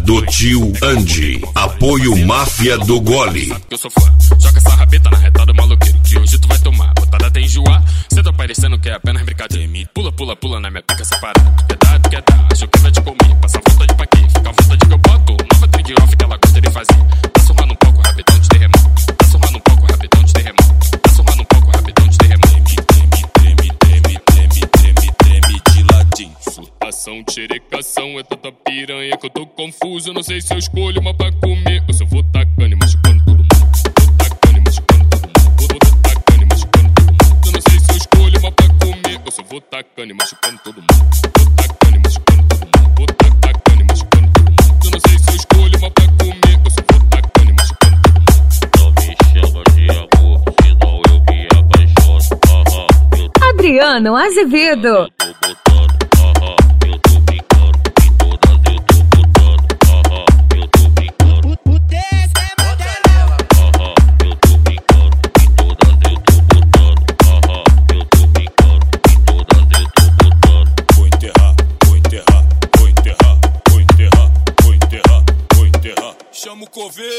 do tio Andy. Apoio Máfia do Gole. Eu sou fã, joga essa rabeta na reta do maloqueiro, que hoje tu vai tomar, botada até enjoar. Cê tá parecendo que é apenas brincadeira. Pula, pula, pula na minha pica separada. Quer dar, acho que vai te comer. Passa vontade pra quê? Fica à vontade que eu boto. Nova trend off que ela gosta de fazer. Tá surrando um pouco, rabetão de terremoto. Tá surrando um pouco, rabetão de terremoto. Tá surrando um pouco, rabetão de terremoto. Treme de ladinho. Surtação, xerecação, é tanta piranha que eu tô confuso. Eu não sei se eu escolho uma pra comer ou se eu vou tacando e machucando todo mundo. Vou tacando e machucando todo mundo. Vou tacando e machucando todo mundo. Eu não sei se eu escolho uma pra comer ou se eu vou tacando e machucando todo mundo. Vou tacando e machucando todo mundo. Vou tacando e machucando todo mundo. Eu não sei se eu escolho uma pra comer ou se eu vou tacando e machucando todo mundo. Não me chama de amor, senão eu me apaixono. Adriano Azevedo. Eu tô botando, eu tô brincando. Em todas eu tô botando, eu tô brincando. O teste é Mandela. Eu tô brincando. Em todas eu tô botando, eu tô brincando. Em todas eu tô botando. Vou enterrar, vou enterrar, vou enterrar, vou enterrar, vou enterrar, vou enterrar. Chama o coveiro.